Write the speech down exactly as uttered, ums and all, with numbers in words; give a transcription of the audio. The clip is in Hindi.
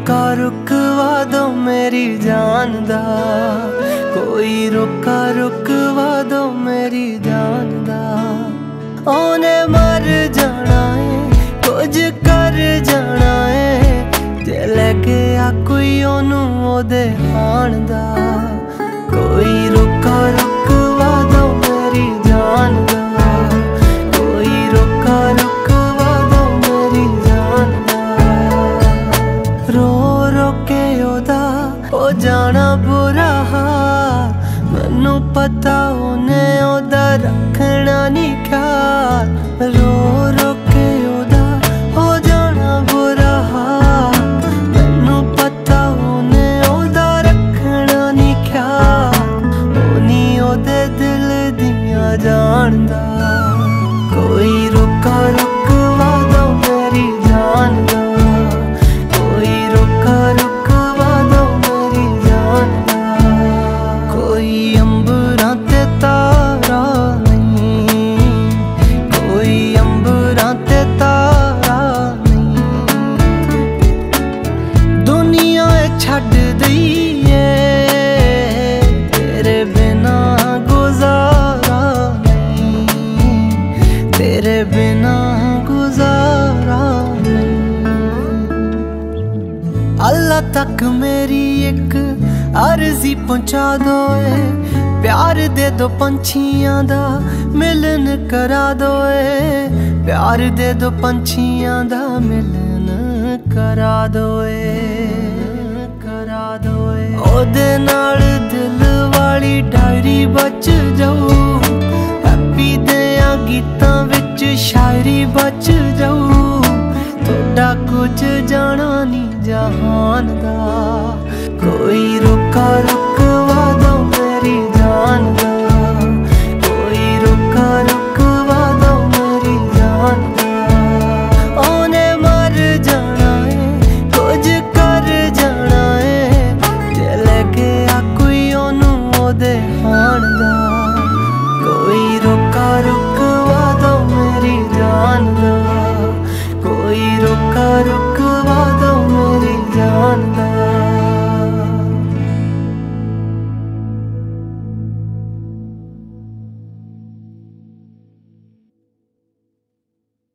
रोका रुकवा दो मेरी जान दा, कोई रोका रुकवा दो मेरी जान दा। ओने मर जाना है, कुछ कर जाना है, जे लेके आ कोई ओनू ओदे हाण दा। कोई रोका रुकवा दो मेरी जान दा, कोई रोका रुकवा दो मेरी जान दा। रो रो के ओदा हो जाना बुरा हाल, मैनू पता ओने ओदा रखना नहीं ख्याल। रो रो के ओदा हो जाना बुरा हाल, मैनू पता ओने ओदा रखना नहीं ख्याल। ओनी ओदे दिल दियां जानदा, कोई रोका रुकवा दो मेरी जान दा, कोई रोका रुकवा दो मेरी जान दा। कोई अंबरां ते तारा नहीं, कोई अंबरां ते तारा नहीं, दुनिया छड्ड दईए तेरे बिना गुजारा नहीं, तेरे बिना गुजारा नहीं। अल्लाह तक मेरी एक अर्जी पहुंचा दो, प्यार दे दो पंछियां दा मिलन करा दो। प्यार दे दो पंछियां दा मिलन करा दो, करा दो। ओदे नाल दिल वाली डायरी बच जाऊ, हैप्पी देयां गीतां विच शायरी बच जाऊ। थोड़ा कुछ जाना नहीं जहान दा।